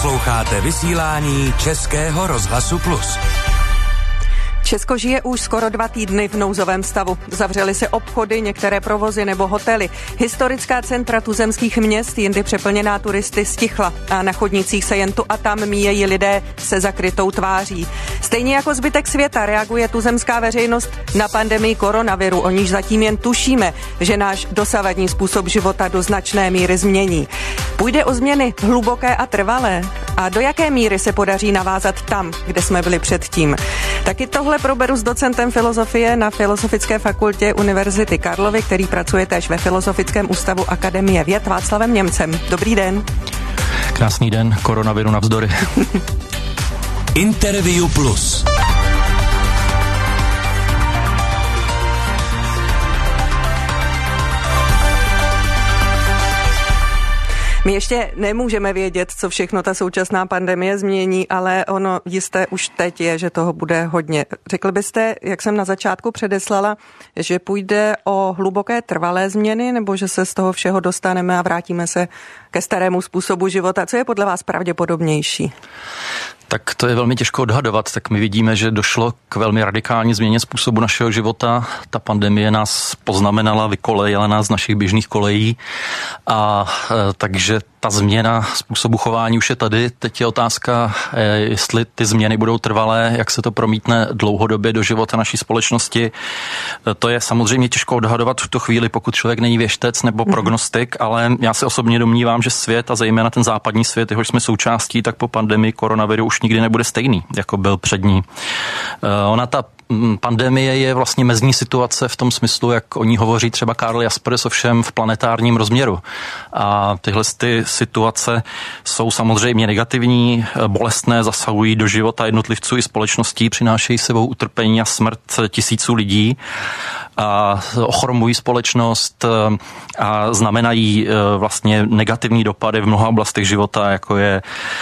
Posloucháte vysílání Českého rozhlasu Plus. Česko žije už skoro 2 týdny v nouzovém stavu. Zavřely se obchody, některé provozy nebo hotely. Historická centra tuzemských měst, jindy přeplněná turisty, stichla a na chodnicích se jen tu a tam míjejí lidé se zakrytou tváří. Stejně jako zbytek světa reaguje tuzemská veřejnost na pandemii koronaviru, o níž zatím jen tušíme, že náš dosavadní způsob života do značné míry změní. Půjde o změny hluboké a trvalé? A do jaké míry se podaří navázat tam, kde jsme byli předtím? Taky tohle proberu s docentem filozofie na Filozofické fakultě Univerzity Karlovy, který pracuje též ve Filozofickém ústavu Akademie věd, Václavem Němcem. Dobrý den. Krásný den, koronaviru navzdory. Interview Plus. My ještě nemůžeme vědět, co všechno ta současná pandemie změní, ale ono jisté už teď je, že toho bude hodně. Řekl byste, jak jsem na začátku předeslala, že půjde o hluboké trvalé změny, nebo že se z toho všeho dostaneme a vrátíme se ke starému způsobu života? Co je podle vás pravděpodobnější? Tak to je velmi těžko odhadovat, tak my vidíme, že došlo k velmi radikální změně způsobu našeho života. Ta pandemie nás poznamenala, vykolejila nás z našich běžných kolejí a takže ta změna způsobu chování už je tady. Teď je otázka, jestli ty změny budou trvalé, jak se to promítne dlouhodobě do života naší společnosti. To je samozřejmě těžko odhadovat v tuto chvíli, pokud člověk není věštec nebo prognostik, ale já se osobně domnívám, že svět a zejména ten západní svět, jehož jsme součástí, tak po pandemii koronaviru už nikdy nebude stejný, jako byl před ní. Ona ta pandemie je vlastně mezní situace v tom smyslu, jak o ní hovoří třeba Karl Jaspers, ovšem v planetárním rozměru. A tyhle ty situace jsou samozřejmě negativní, bolestné, zasahují do života jednotlivců i společností, přinášejí sebou utrpení a smrt tisíců lidí a ochromují společnost a znamenají vlastně negativní dopady v mnoha oblastech života, jako je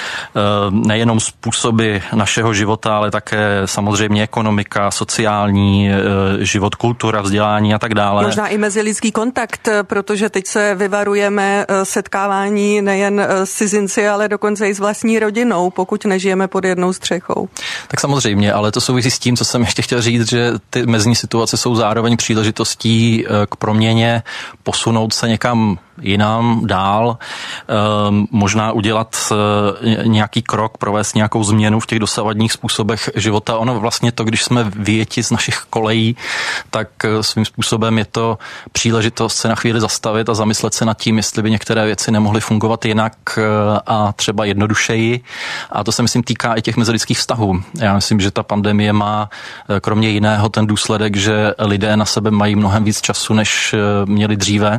nejenom způsoby našeho života, ale také samozřejmě ekonomika, sociální život, kultura, vzdělání a tak dále. Možná i mezilidský kontakt, protože teď se vyvarujeme setkávání nejen s cizinci, ale dokonce i s vlastní rodinou, pokud nežijeme pod jednou střechou. Tak samozřejmě, ale to souvisí s tím, co jsem ještě chtěl říct, že ty mezní situace jsou zároveň příležitostí k proměně, posunout se někam jinam, dál, možná udělat nějaký krok, provést nějakou změnu v těch dosavadních způsobech života. Ono vlastně to, když jsme vyjeti z našich kolejí, tak svým způsobem je to příležitost se na chvíli zastavit a zamyslet se nad tím, jestli by některé věci nemohly fungovat jinak a třeba jednodušeji. A to se myslím týká i těch mezilidských vztahů. Já myslím, že ta pandemie má kromě jiného ten důsledek, že lidé na sebe mají mnohem víc času, než měli dříve.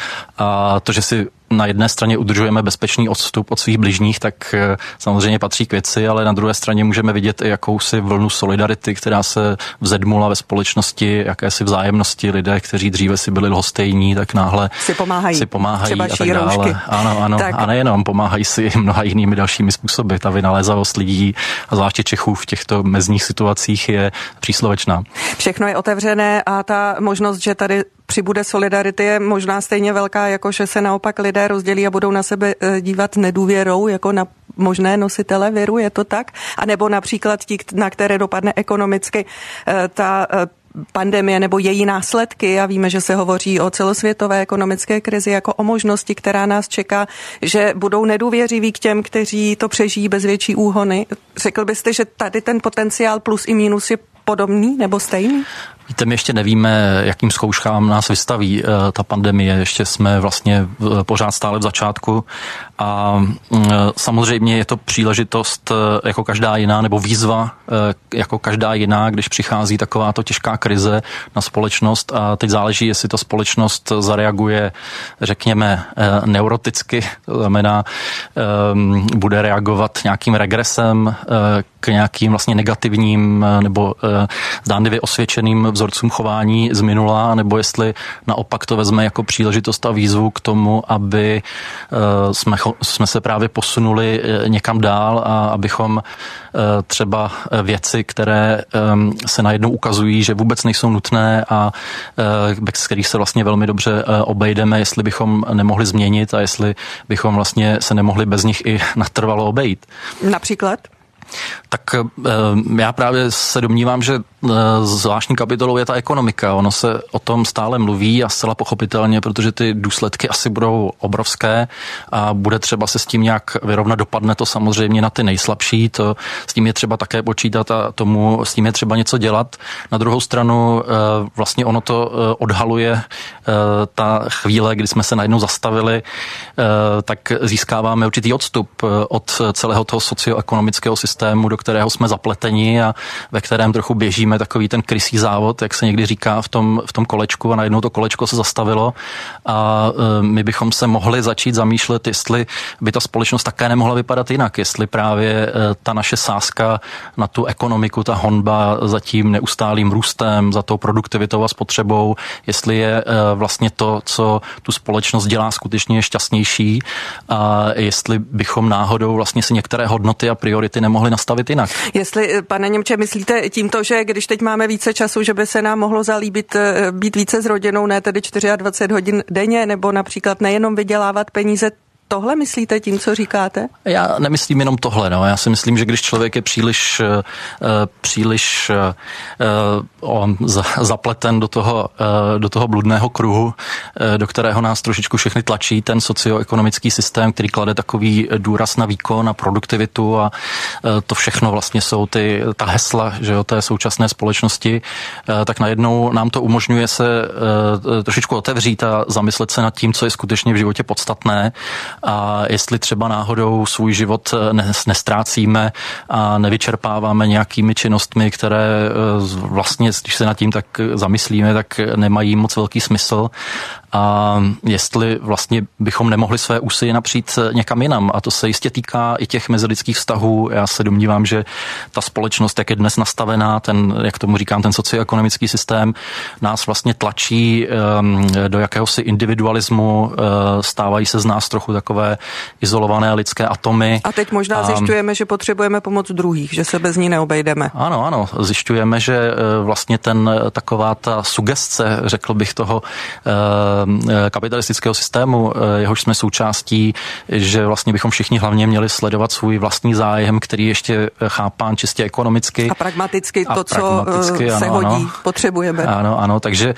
A to, že si na jedné straně udržujeme bezpečný odstup od svých bližních, tak samozřejmě patří k věci, ale na druhé straně můžeme vidět i jakousi vlnu solidarity, která se vzedmula ve společnosti, jakési vzájemnosti. Lidé, kteří dříve si byli lhostejní, tak náhle si pomáhají třeba a tak dále. Ano. Tak. A nejenom, pomáhají si mnoha jinými dalšími způsoby. Ta vynalézavost lidí a zvláště Čechů v těchto mezních situacích je příslovečná. Všechno je otevřené a ta možnost, že tady přibude solidarity, je možná stejně velká, jako že se naopak lidé rozdělí a budou na sebe dívat nedůvěrou, jako na možné nositele viru, je to tak? A nebo například ti, na které dopadne ekonomicky ta pandemie nebo její následky, a víme, že se hovoří o celosvětové ekonomické krizi jako o možnosti, která nás čeká, že budou nedůvěřiví k těm, kteří to přežijí bez větší úhony. Řekl byste, že tady ten potenciál plus i mínus je podobný nebo stejný? Víte, my ještě nevíme, jakým zkouškám nás vystaví ta pandemie. Ještě jsme vlastně pořád stále v začátku a samozřejmě je to příležitost jako každá jiná, nebo výzva jako každá jiná, když přichází takováto těžká krize na společnost a teď záleží, jestli ta společnost zareaguje, řekněme, neuroticky, to znamená, bude reagovat nějakým regresem k nějakým vlastně negativním nebo zdánlivě osvědčeným vzorcům chování z minula, nebo jestli naopak to vezme jako příležitost a výzvu k tomu, aby jsme se právě posunuli někam dál a abychom třeba věci, které se najednou ukazují, že vůbec nejsou nutné a z kterých se vlastně velmi dobře obejdeme, jestli bychom nemohli změnit a jestli bychom vlastně se nemohli bez nich i natrvalo obejít. Například? Tak já právě se domnívám, že zvláštní kapitolou je ta ekonomika. Ono se o tom stále mluví a zcela pochopitelně, protože ty důsledky asi budou obrovské a bude třeba se s tím nějak vyrovnat. Dopadne to samozřejmě na ty nejslabší, s tím je třeba také počítat a s tím je třeba něco dělat. Na druhou stranu vlastně ono to odhaluje ta chvíle, kdy jsme se najednou zastavili, tak získáváme určitý odstup od celého toho socioekonomického systému, do kterého jsme zapleteni a ve kterém trochu běžíme takový ten krysí závod, jak se někdy říká v tom kolečku, a najednou to kolečko se zastavilo a my bychom se mohli začít zamýšlet, jestli by ta společnost také nemohla vypadat jinak, jestli právě ta naše sázka na tu ekonomiku, ta honba za tím neustálým růstem, za tou produktivitou a spotřebou, jestli je vlastně to, co tu společnost dělá skutečně šťastnější a jestli bychom náhodou vlastně si některé hodnoty a priority nemohli nastavit jinak. Jestli, pane Němče, myslíte tímto, že když teď máme více času, že by se nám mohlo zalíbit být více s rodinou, ne tedy 24 hodin denně, nebo například nejenom vydělávat peníze, tohle myslíte tím, co říkáte? Já nemyslím jenom tohle. No. Já si myslím, že když člověk je příliš zapleten do toho bludného kruhu, do kterého nás trošičku všechny tlačí ten socioekonomický systém, který klade takový důraz na výkon, na produktivitu a to všechno vlastně jsou ta hesla, že jo, té současné společnosti, tak najednou nám to umožňuje se trošičku otevřít a zamyslet se nad tím, co je skutečně v životě podstatné. A jestli třeba náhodou svůj život nestrácíme a nevyčerpáváme nějakými činnostmi, které vlastně, když se nad tím tak zamyslíme, tak nemají moc velký smysl. A jestli vlastně bychom nemohli své úsilí napřít někam jinam. A to se jistě týká i těch mezilidských vztahů. Já se domnívám, že ta společnost, jak je dnes nastavená, jak tomu říkám, ten socioekonomický systém, nás vlastně tlačí do jakéhosi individualismu, stávají se z nás trochu takové izolované lidské atomy. A teď možná zjišťujeme, že potřebujeme pomoc druhých, že se bez ní neobejdeme. Ano, zjišťujeme, že vlastně taková ta sugestce, řekl bych, toho kapitalistického systému, jehož jsme součástí, že vlastně bychom všichni hlavně měli sledovat svůj vlastní zájem, který ještě chápán čistě ekonomicky. A pragmaticky co se hodí, potřebujeme. Ano, takže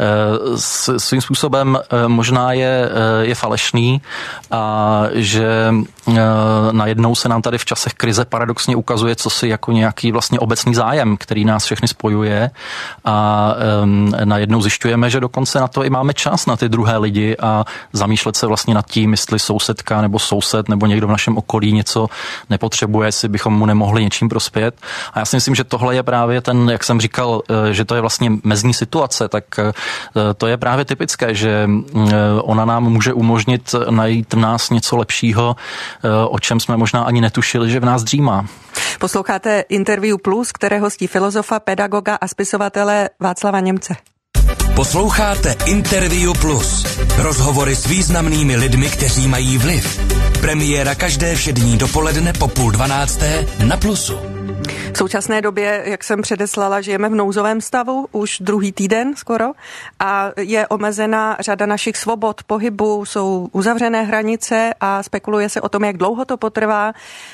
svým způsobem možná je falešný a že najednou se nám tady v časech krize paradoxně ukazuje, co si jako nějaký vlastně obecný zájem, který nás všechny spojuje a najednou zjišťujeme, že dokonce na to i máme čas, na ty druhé lidi a zamýšlet se vlastně nad tím, jestli sousedka nebo soused nebo někdo v našem okolí něco nepotřebuje, jestli bychom mu nemohli něčím prospět. A já si myslím, že tohle je právě ten, jak jsem říkal, že to je vlastně mezní situace, tak to je právě typické, že ona nám může umožnit najít v nás něco lepšího, o čem jsme možná ani netušili, že v nás dřímá. Posloucháte Interview Plus, které hostí filozofa, pedagoga a spisovatele Václava Němce. Posloucháte Interview Plus. Rozhovory s významnými lidmi, kteří mají vliv. Premiéra každé všední dopoledne po 11:30 na Plusu. V současné době, jak jsem předeslala, žijeme v nouzovém stavu už druhý týden skoro a je omezená řada našich svobod pohybu, jsou uzavřené hranice a spekuluje se o tom, jak dlouho to potrvá.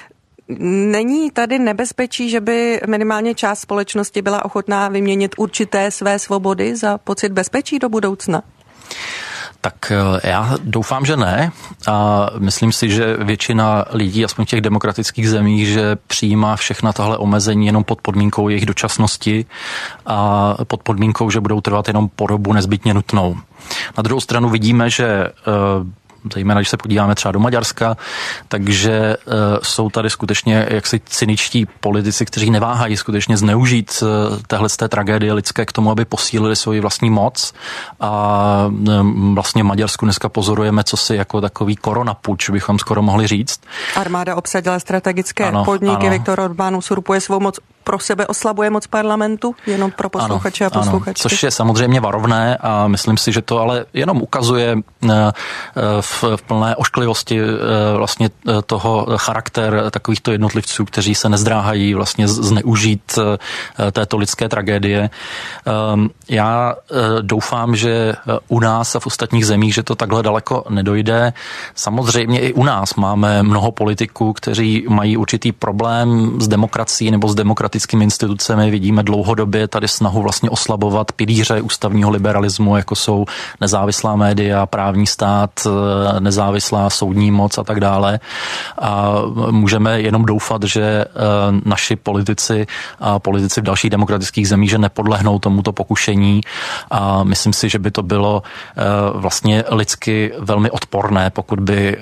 Není tady nebezpečí, že by minimálně část společnosti byla ochotná vyměnit určité své svobody za pocit bezpečí do budoucna? Tak já doufám, že ne a myslím si, že většina lidí, aspoň v těch demokratických zemích, že přijímá všechna tahle omezení jenom pod podmínkou jejich dočasnosti a pod podmínkou, že budou trvat jenom po dobu nezbytně nutnou. Na druhou stranu vidíme, že zejména když se podíváme třeba do Maďarska, takže jsou tady skutečně jaksi cyničtí politici, kteří neváhají skutečně zneužít téhleté tragédie lidské k tomu, aby posílili svoji vlastní moc a vlastně v Maďarsku dneska pozorujeme cosi jako takový koronapuč, bychom skoro mohli říct. Armáda obsadila strategické podniky, Viktor Orbán usurpuje svou moc. pro sebe oslabuje moc parlamentu, jenom pro posluchače a posluchačky. Což je samozřejmě varovné a myslím si, že to ale jenom ukazuje v plné ošklivosti vlastně toho charakter takovýchto jednotlivců, kteří se nezdráhají vlastně zneužít této lidské tragédie. Já doufám, že u nás a v ostatních zemích, že to takhle daleko nedojde. Samozřejmě i u nás máme mnoho politiků, kteří mají určitý problém s demokracií nebo s demokratickými institucemi. Vidíme dlouhodobě tady snahu vlastně oslabovat pilíře ústavního liberalismu, jako jsou nezávislá média, právní stát, nezávislá soudní moc a tak dále. A můžeme jenom doufat, že naši politici a politici v dalších demokratických zemích, že nepodlehnou tomuto pokušení a myslím si, že by to bylo vlastně lidsky velmi odporné, pokud by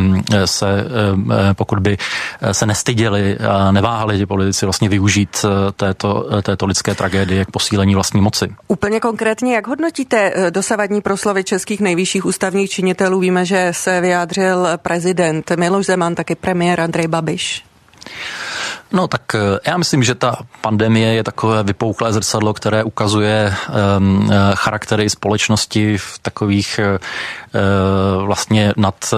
se nestyděli a neváhali ti politici vlastně využít této lidské tragédie k posílení vlastní moci. Úplně konkrétně, jak hodnotíte dosavadní proslovy českých nejvyšších ústavních činitelů? Víme, že se vyjádřil prezident Miloš Zeman, taky premiér Andrej Babiš. No tak já myslím, že ta pandemie je takové vypouklé zrcadlo, které ukazuje charaktery společnosti v takových vlastně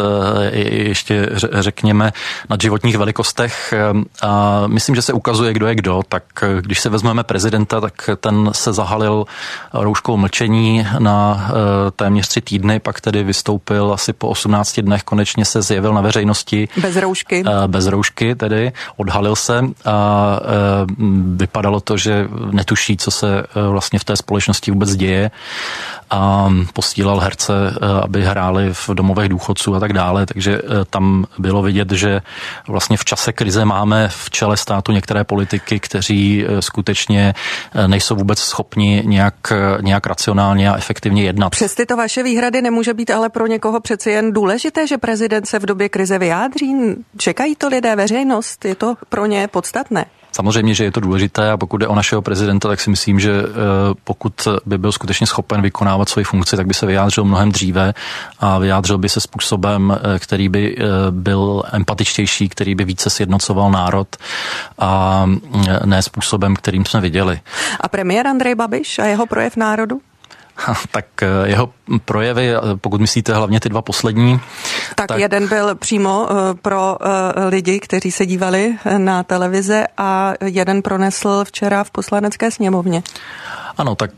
ještě řekněme nad životních velikostech a myslím, že se ukazuje, kdo je kdo. Tak když se vezmeme prezidenta, tak ten se zahalil rouškou mlčení na téměř 3 týdny, pak tedy vystoupil asi po 18 dnech, konečně se zjevil na veřejnosti. Bez roušky tedy, odhalil se a vypadalo to, že netuší, co se vlastně v té společnosti vůbec děje a posílal herce, aby hráli v domovech důchodců a tak dále, takže tam bylo vidět, že vlastně v čase krize máme v čele státu některé politiky, kteří skutečně nejsou vůbec schopni nějak racionálně a efektivně jednat. Přes tyto vaše výhrady nemůže být ale pro někoho přeci jen důležité, že prezident se v době krize vyjádří? Čekají to lidé, veřejnost? Je to pro ně podstatné? Samozřejmě, že je to důležité a pokud jde o našeho prezidenta, tak si myslím, že pokud by byl skutečně schopen vykonávat svoji funkci, tak by se vyjádřil mnohem dříve a vyjádřil by se způsobem, který by byl empatičtější, který by více sjednocoval národ a ne způsobem, kterým jsme viděli. A premiér Andrej Babiš a jeho projev národu? Tak jeho projevy, pokud myslíte hlavně ty 2 poslední. Tak jeden byl přímo pro lidi, kteří se dívali na televize a jeden pronesl včera v Poslanecké sněmovně. Ano, tak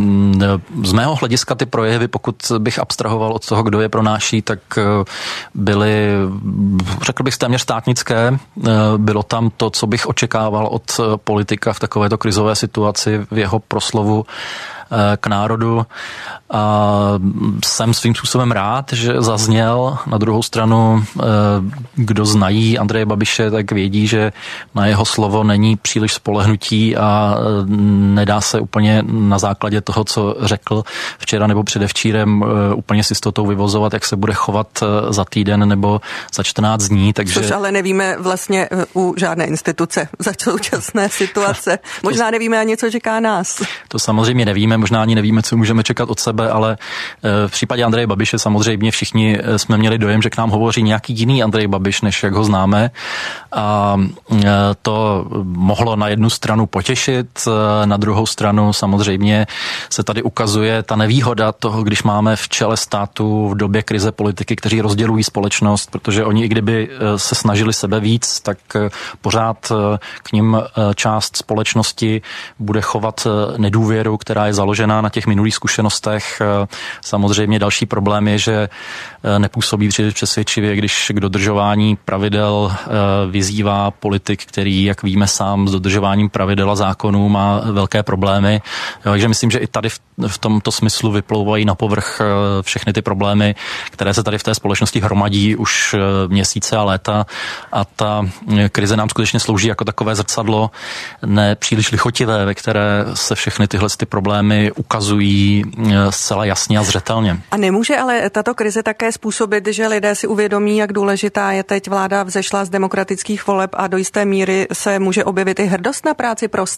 z mého hlediska ty projevy, pokud bych abstrahoval od toho, kdo je pronáší, tak byly, řekl bych, téměř státnické. Bylo tam to, co bych očekával od politika v takovéto krizové situaci v jeho proslovu k národu a jsem svým způsobem rád, že zazněl. Na druhou stranu, kdo znají Andreje Babiše, tak vědí, že na jeho slovo není příliš spolehnutí a nedá se úplně na základě toho, co řekl včera nebo předevčírem, úplně s jistotou vyvozovat, jak se bude chovat za týden nebo za 14 dní. Takže... Což ale nevíme vlastně u žádné instituce za současné situace. Možná nevíme ani, co čeká nás. To samozřejmě nevíme, možná ani nevíme, co můžeme čekat od sebe, ale v případě Andreje Babiše samozřejmě všichni jsme měli dojem, že k nám hovoří nějaký jiný Andrej Babiš, než jak ho známe. A to mohlo na jednu stranu potěšit, na druhou stranu samozřejmě se tady ukazuje ta nevýhoda toho, když máme v čele státu v době krize politiky, kteří rozdělují společnost, protože oni, i kdyby se snažili sebe víc, tak pořád k nim část společnosti bude chovat nedůvěru, která je založená na těch minulých zkušenostech. Samozřejmě další problém je, že nepůsobí příliš přesvědčivě, když k dodržování pravidel vyzývá politik, který, jak víme sám, s dodržováním pravidel a zákonů má velké problémy. Takže myslím, že i tady v tomto smyslu vyplouvají na povrch všechny ty problémy, které se tady v té společnosti hromadí už měsíce a léta a ta krize nám skutečně slouží jako takové zrcadlo nepříliš lichotivé, ve které se všechny tyhle ty problémy ukazují zcela jasně a zřetelně. A nemůže ale tato krize také způsobit, že lidé si uvědomí, jak důležitá je teď vláda vzešla z demokratických voleb a do jisté míry se může objevit i hrdost na práci pro stát?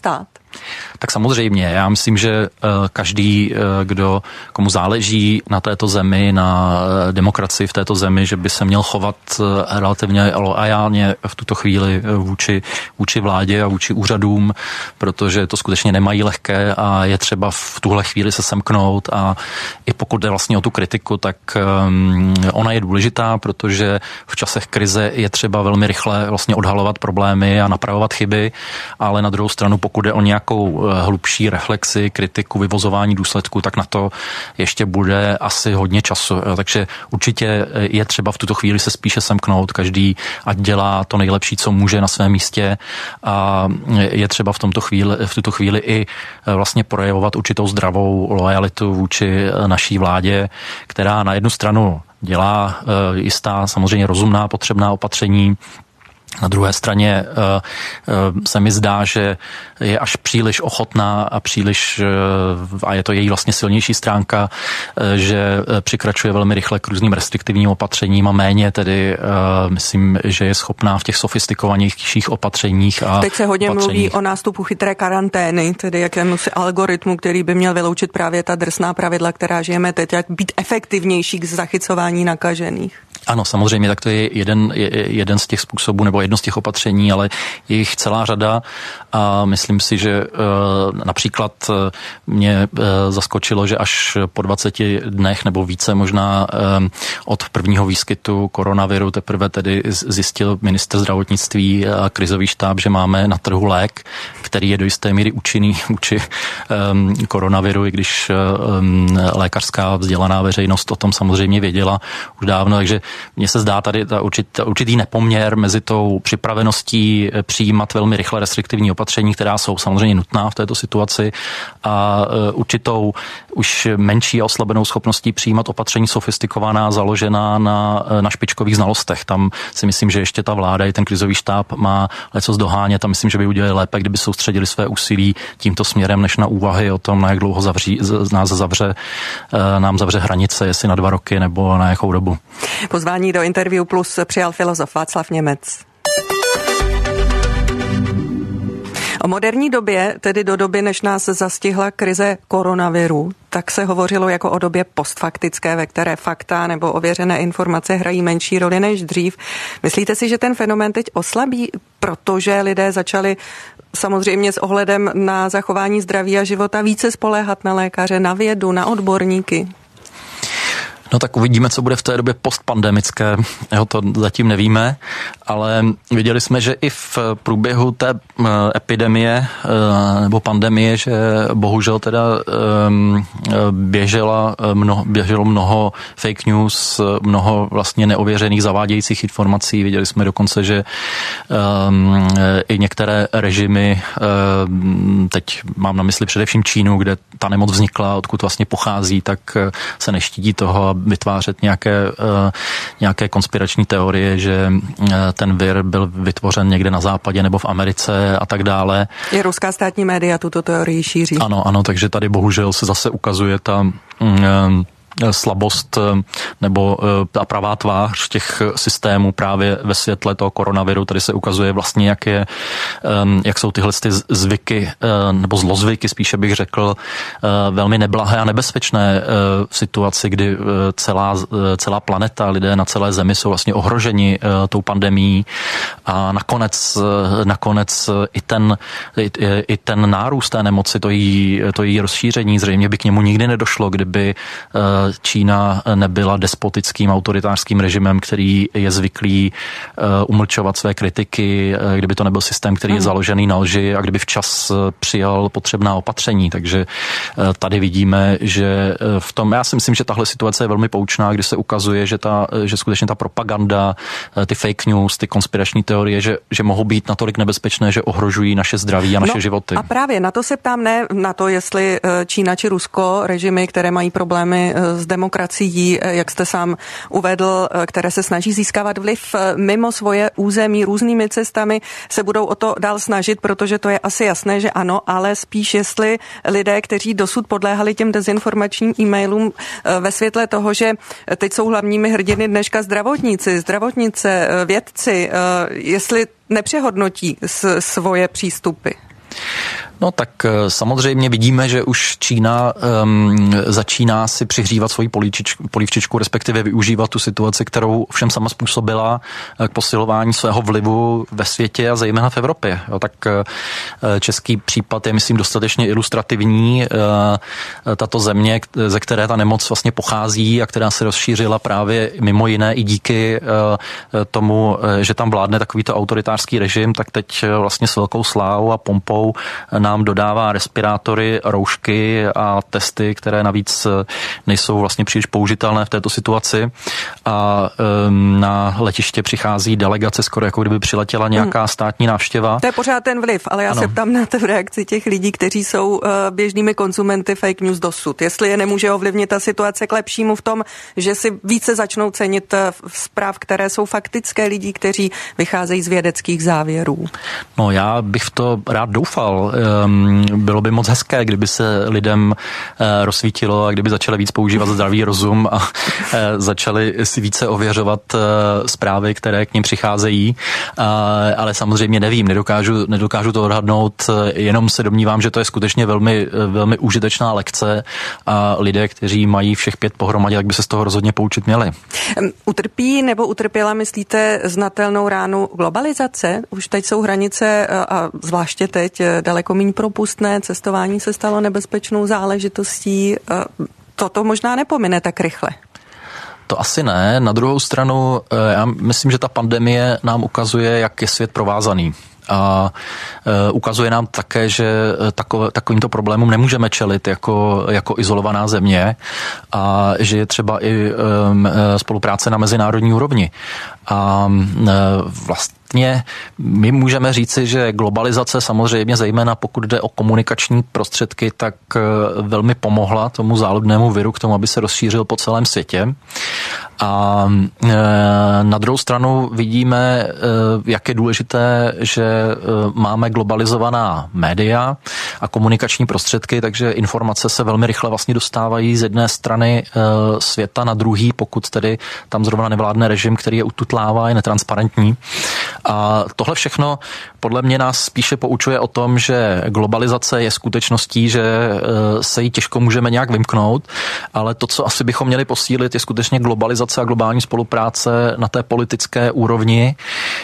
Tak samozřejmě, já myslím, že každý, komu záleží na této zemi, na demokracii v této zemi, že by se měl chovat relativně loajálně v tuto chvíli vůči vládě a vůči úřadům, protože to skutečně nemají lehké a je třeba v tuhle chvíli se semknout a i pokud jde vlastně o tu kritiku, tak ona je důležitá, protože v časech krize je třeba velmi rychle vlastně odhalovat problémy a napravovat chyby, ale na druhou stranu, pokud jde o nějakou hlubší reflexi, kritiku, vyvozování důsledků, tak na to ještě bude asi hodně času. Takže určitě je třeba v tuto chvíli se spíše semknout, každý ať dělá to nejlepší, co může na svém místě a je třeba v tuto chvíli i vlastně projevovat určitou zdravou lojalitu vůči naší vládě, která na jednu stranu dělá jistá samozřejmě rozumná potřebná opatření. Na druhé straně se mi zdá, že je až příliš ochotná a je to její vlastně silnější stránka, že přikračuje velmi rychle k různým restriktivním opatřením a méně tedy myslím, že je schopná v těch sofistikovanějších opatřeních. A teď se hodně mluví o nástupu chytré karantény, tedy jakémusi algoritmu, který by měl vyloučit právě ta drsná pravidla, která žijeme teď, jak být efektivnější k zachycování nakažených. Ano, samozřejmě, tak to je jeden z těch způsobů, nebo jedno z těch opatření, ale je jich celá řada a myslím si, že například mě zaskočilo, že až po 20 dnech nebo více možná od prvního výskytu koronaviru teprve tedy zjistil ministr zdravotnictví a krizový štáb, že máme na trhu lék, který je do jisté míry účinný vůči koronaviru, i když lékařská vzdělaná veřejnost o tom samozřejmě věděla už dávno, takže mně se zdá tady určitý nepoměr mezi tou připraveností přijímat velmi rychle restriktivní opatření, která jsou samozřejmě nutná v této situaci a určitou už menší a oslabenou schopností přijímat opatření sofistikovaná, založená na špičkových znalostech. Tam si myslím, že ještě ta vláda i ten krizový štáb má lecos dohánět a myslím, že by udělali lépe, kdyby soustředili své úsilí tímto směrem, než na úvahy o tom, na jak dlouho nám zavře hranice, jestli na 2 roky nebo na jakou dobu. Pozvání do Interview Plus přijal filozof Václav Němec. O moderní době, tedy do doby, než nás zastihla krize koronaviru, tak se hovořilo jako o době postfaktické, ve které fakta nebo ověřené informace hrají menší roli než dřív. Myslíte si, že ten fenomén teď oslabí, protože lidé začali samozřejmě s ohledem na zachování zdraví a života více spoléhat na lékaře, na vědu, na odborníky? No tak uvidíme, co bude v té době postpandemické. To zatím nevíme, ale viděli jsme, že i v průběhu té epidemie nebo pandemie, že bohužel teda běželo mnoho fake news, mnoho vlastně neověřených zavádějících informací. Viděli jsme dokonce, že i některé režimy, teď mám na mysli především Čínu, kde ta nemoc vznikla, odkud vlastně pochází, tak se neštítí toho vytvářet nějaké konspirační teorie, že ten vir byl vytvořen někde na západě nebo v Americe a tak dále. I ruská státní média tuto teorii šíří. Ano, takže tady bohužel se zase ukazuje ta slabost nebo ta pravá tvář těch systémů právě ve světle toho koronaviru. Tady se ukazuje vlastně, jak jsou tyhle zvyky nebo zlozvyky, spíše bych řekl, velmi neblahé a nebezpečné v situaci, kdy celá planeta, lidé na celé zemi jsou vlastně ohroženi tou pandemií a nakonec i ten nárůst té nemoci, to její rozšíření, zřejmě by k němu nikdy nedošlo, kdyby Čína nebyla despotickým autoritářským režimem, který je zvyklý umlčovat své kritiky, kdyby to nebyl systém, který je založený na lži a kdyby včas přijal potřebná opatření. Takže tady vidíme, že v tom, já si myslím, že tahle situace je velmi poučná, kdy se ukazuje, že skutečně ta propaganda, ty fake news, ty konspirační teorie, že mohou být natolik nebezpečné, že ohrožují naše zdraví a naše životy. A právě na to se ptám, ne na to, jestli Čína či Rusko, režimy, které mají problémy s demokracií, jak jste sám uvedl, které se snaží získávat vliv mimo svoje území různými cestami, se budou o to dál snažit, protože to je asi jasné, že ano, ale spíš jestli lidé, kteří dosud podléhali těm dezinformačním e-mailům ve světle toho, že teď jsou hlavními hrdiny dneška zdravotnice, vědci, jestli nepřehodnotí svoje přístupy. No tak samozřejmě vidíme, že už Čína začíná si přihřívat svoji polívčičku, respektive využívat tu situaci, kterou všem sama způsobila k posilování svého vlivu ve světě a zejména v Evropě. Jo, tak český případ je, myslím, dostatečně ilustrativní. Tato země, ze které ta nemoc vlastně pochází a která se rozšířila právě mimo jiné i díky tomu, že tam vládne takovýto autoritářský režim, tak teď vlastně s velkou slávou a pompou nám dodává respirátory, roušky a testy, které navíc nejsou vlastně příliš použitelné v této situaci. A na letiště přichází delegace, skoro jako kdyby přiletěla nějaká státní návštěva. To je pořád ten vliv, ale já se ptám na tu reakci těch lidí, kteří jsou běžnými konzumenty fake news dosud. Jestli je nemůže ovlivnit ta situace k lepšímu v tom, že si více začnou cenit zpráv, které jsou faktické, lidí, kteří vycházejí z vědeckých závěrů. No, já bych v to rád doufal. Bylo by moc hezké, kdyby se lidem rozsvítilo a kdyby začali víc používat zdravý rozum a začali si více ověřovat zprávy, které k nim přicházejí. Ale samozřejmě nevím, nedokážu to odhadnout, jenom se domnívám, že to je skutečně velmi, velmi užitečná lekce a lidé, kteří mají všech 5 pohromadě, tak by se z toho rozhodně poučit měli. Utrpí nebo utrpěla, myslíte, znatelnou ránu globalizace? Už teď jsou hranice a zvláště teď daleko méně propustné, cestování se stalo nebezpečnou záležitostí. Toto možná nepomine tak rychle. To asi ne. Na druhou stranu, já myslím, že ta pandemie nám ukazuje, jak je svět provázaný. A ukazuje nám také, že takovýmto problémům nemůžeme čelit jako izolovaná země a že je třeba i spolupráce na mezinárodní úrovni. A vlastně my můžeme říci, že globalizace samozřejmě, zejména pokud jde o komunikační prostředky, tak velmi pomohla tomu záludnému viru k tomu, aby se rozšířil po celém světě. A na druhou stranu vidíme, jak je důležité, že máme globalizovaná média a komunikační prostředky, takže informace se velmi rychle vlastně dostávají z jedné strany světa na druhý, pokud tedy tam zrovna nevládne režim, který je ututlává, je netransparentní. A tohle všechno podle mě nás spíše poučuje o tom, že globalizace je skutečností, že se jí těžko můžeme nějak vymknout, ale to, co asi bychom měli posílit, je skutečně globalizace a globální spolupráce na té politické úrovni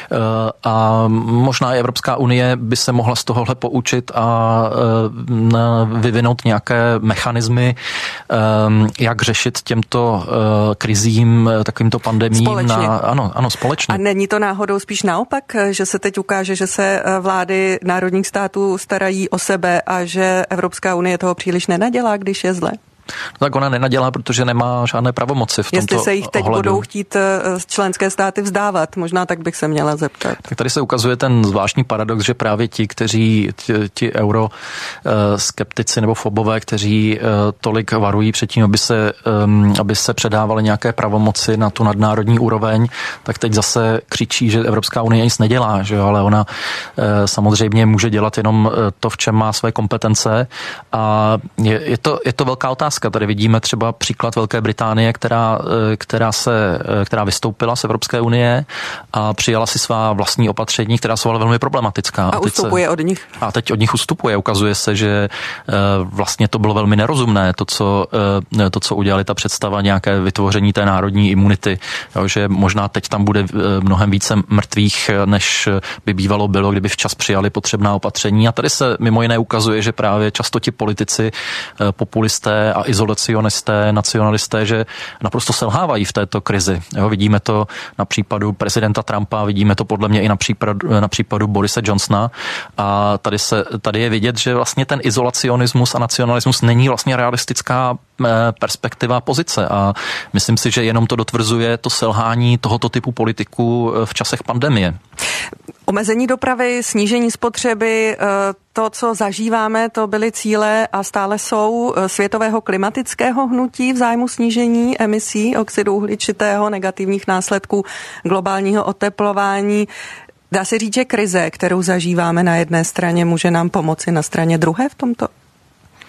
a možná i Evropská unie by se mohla z tohohle poučit a vyvinout nějaké mechanismy, jak řešit těmto krizím, takovýmto pandemím. Společně. Ano, společně. A není to náhodou spíš naopak, že se teď ukáže, že se vlády národních států starají o sebe a že Evropská unie toho příliš nenadělá, když je zle? No tak ona nenadělá, protože nemá žádné pravomoci v tomto ohledu. Jestli se jich teď budou chtít členské státy vzdávat, možná tak bych se měla zeptat. Tak tady se ukazuje ten zvláštní paradox, že právě ti euroskeptici nebo fobové, kteří tolik varují před tím, aby se předávaly nějaké pravomoci na tu nadnárodní úroveň, tak teď zase křičí, že Evropská unie nic nedělá, že jo? Ale ona samozřejmě může dělat jenom to, v čem má své kompetence a je to velká otázka. Tady vidíme třeba příklad Velké Británie, která vystoupila z Evropské unie a přijala si svá vlastní opatření, která jsou ale velmi problematická. A ustupuje od nich. A teď od nich ustupuje. Ukazuje se, že vlastně to bylo velmi nerozumné, to, co udělali ta představa nějaké vytvoření té národní imunity, že možná teď tam bude mnohem více mrtvých, než by bývalo bylo, kdyby včas přijali potřebná opatření. A tady se mimo jiné ukazuje, že právě často ti politici, populisté a izolacionisté, nacionalisté, že naprosto selhávají v této krizi. Jo, vidíme to na případu prezidenta Trumpa, vidíme to podle mě i na případu Borise Johnsona a tady je vidět, že vlastně ten izolacionismus a nacionalismus není vlastně realistická perspektiva pozice a myslím si, že jenom to dotvrzuje to selhání tohoto typu politiků v časech pandemie. Omezení dopravy, snížení spotřeby, to, co zažíváme, to byly cíle a stále jsou světového klimatického hnutí v zájmu snížení emisí oxidu uhličitého, negativních následků globálního oteplování. Dá se říct, že krize, kterou zažíváme na jedné straně, může nám pomoci na straně druhé v tomto?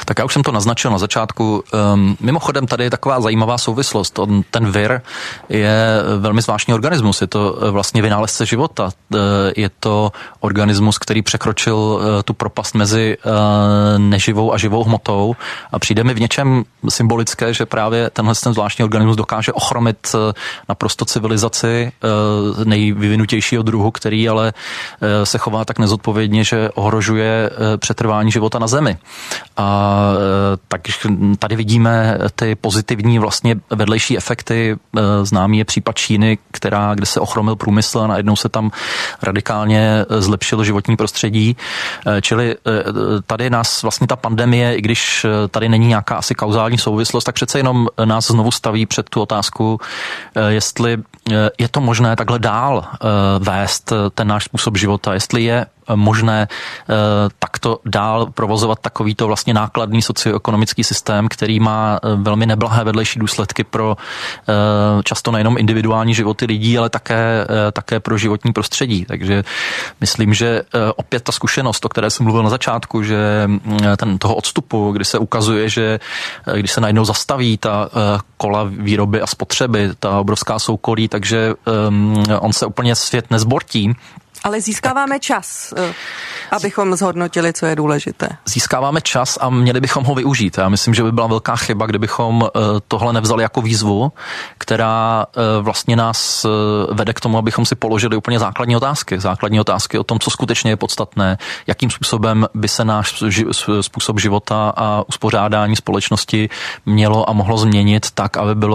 Tak já už jsem to naznačil na začátku. Mimochodem tady je taková zajímavá souvislost. Ten vir je velmi zvláštní organismus. Je to vlastně vynálezce života. Je to organismus, který překročil tu propast mezi neživou a živou hmotou a přijde mi v něčem symbolické, že právě ten zvláštní organismus dokáže ochromit naprosto civilizaci nejvyvinutějšího druhu, který ale se chová tak nezodpovědně, že ohrožuje přetrvání života na Zemi. A tak tady vidíme ty pozitivní vlastně vedlejší efekty. Známý je případ Číny, kde se ochromil průmysl a najednou se tam radikálně zlepšilo životní prostředí. Čili tady nás vlastně ta pandemie, i když tady není nějaká asi kauzální souvislost, tak přece jenom nás znovu staví před tu otázku, jestli je to možné takhle dál vést ten náš způsob života, jestli je možné takto dál provozovat takovýto vlastně nákladný socioekonomický systém, který má velmi neblahé vedlejší důsledky pro často nejenom individuální životy lidí, ale také pro životní prostředí. Takže myslím, že opět ta zkušenost, o které jsem mluvil na začátku, že toho odstupu, kdy se ukazuje, že když se najednou zastaví ta kola výroby a spotřeby, ta obrovská soukolí, takže on se úplně svět nezbortí. Ale získáváme čas, abychom zhodnotili, co je důležité. Získáváme čas a měli bychom ho využít. Já myslím, že by byla velká chyba, kdybychom tohle nevzali jako výzvu, která vlastně nás vede k tomu, abychom si položili úplně základní otázky. Základní otázky o tom, co skutečně je podstatné, jakým způsobem by se náš způsob života a uspořádání společnosti mělo a mohlo změnit tak,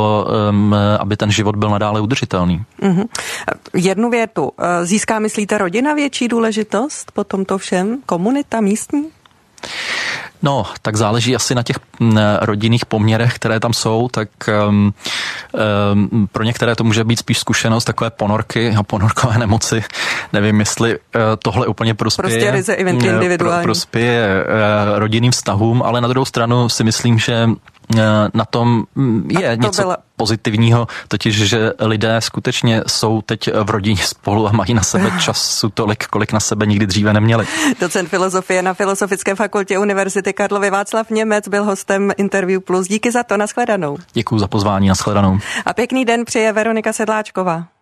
aby ten život byl nadále udržitelný. Mm-hmm. Jednu větu. Získá, myslíte, rodina větší důležitost po tomto všem? Komunita místní? No, tak záleží asi na těch rodinných poměrech, které tam jsou, tak pro některé to může být spíš zkušenost takové ponorky a ponorkové nemoci. Nevím, jestli tohle úplně prospěje. Prostě ryze individuální. Prospěje rodinným vztahům, ale na druhou stranu si myslím, že na tom je něco pozitivního, totiž, že lidé skutečně jsou teď v rodině spolu a mají na sebe času tolik, kolik na sebe nikdy dříve neměli. Docent filozofie na Filozofické fakultě Univerzity Karlovy Václav Němec byl hostem Interview Plus. Díky za to, nashledanou. Děkuji za pozvání, nashledanou. A pěkný den přeje Veronika Sedláčková.